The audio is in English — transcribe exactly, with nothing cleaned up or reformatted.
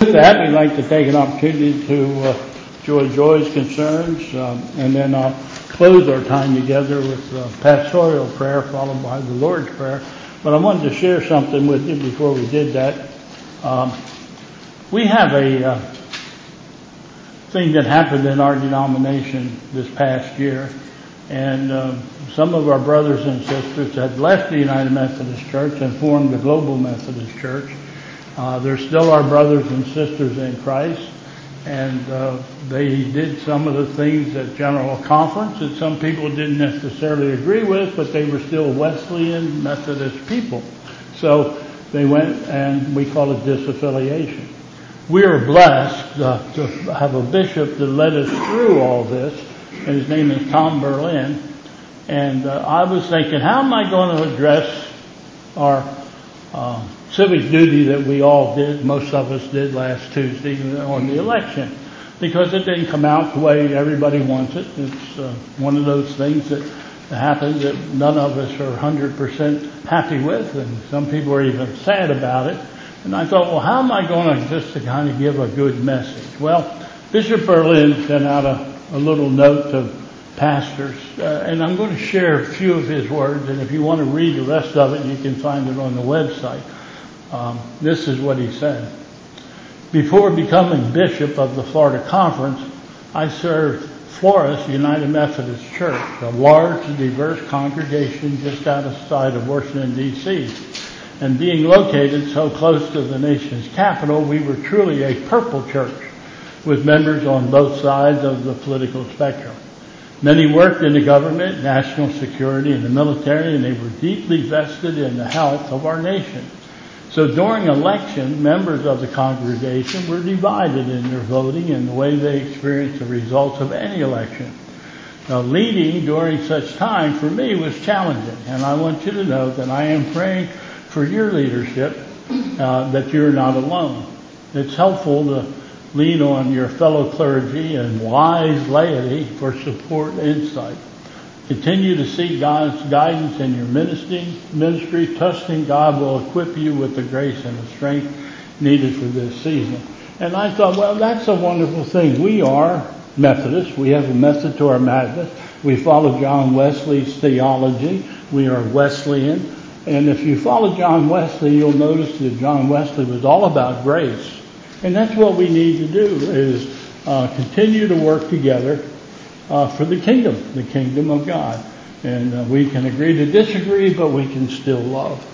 With that, we'd like to take an opportunity to uh, join Joy's concerns, um, and then I'll close our time together with uh, pastoral prayer followed by the Lord's Prayer. But I wanted to share something with you before we did that. Um, we have a uh, thing that happened in our denomination this past year, and uh, some of our brothers and sisters had left the United Methodist Church and formed the Global Methodist Church. Uh, they're still our brothers and sisters in Christ, and uh, they did some of the things at General Conference that some people didn't necessarily agree with, but they were still Wesleyan Methodist people. So they went, and we call it disaffiliation. We are blessed uh, to have a bishop that led us through all this, and his name is Tom Berlin. And uh, I was thinking, how am I going to address our uh, civic duty that we all did, most of us did last Tuesday on the election? Because it didn't come out the way everybody wants it. It's uh, one of those things that happens that none of us are one hundred percent happy with, and some people are even sad about it. And I thought, well, how am I going to just to kind of give a good message? Well, Bishop Berlin sent out a, a little note to pastors, uh, and I'm going to share a few of his words, and if you want to read the rest of it, you can find it on the website. Um, this is what he said. Before becoming bishop of the Florida Conference, I served Flores United Methodist Church, a large, diverse congregation just outside of Washington, D C And being located so close to the nation's capital, we were truly a purple church with members on both sides of the political spectrum. Many worked in the government, national security, and the military, and they were deeply vested in the health of our nation. So during election, members of the congregation were divided in their voting and the way they experienced the results of any election. Now, leading during such time for me was challenging, and I want you to know that I am praying for your leadership, uh, that you're not alone. It's helpful to lean on your fellow clergy and wise laity for support and insight. Continue to seek God's guidance in your ministry, ministry, trusting God will equip you with the grace and the strength needed for this season. And I thought, well, that's a wonderful thing. We are Methodists. We have a method to our madness. We follow John Wesley's theology. We are Wesleyan. And if you follow John Wesley, you'll notice that John Wesley was all about grace. And that's what we need to do, is uh, continue to work together uh, for the kingdom, the kingdom of God. And uh, we can agree to disagree, but we can still love.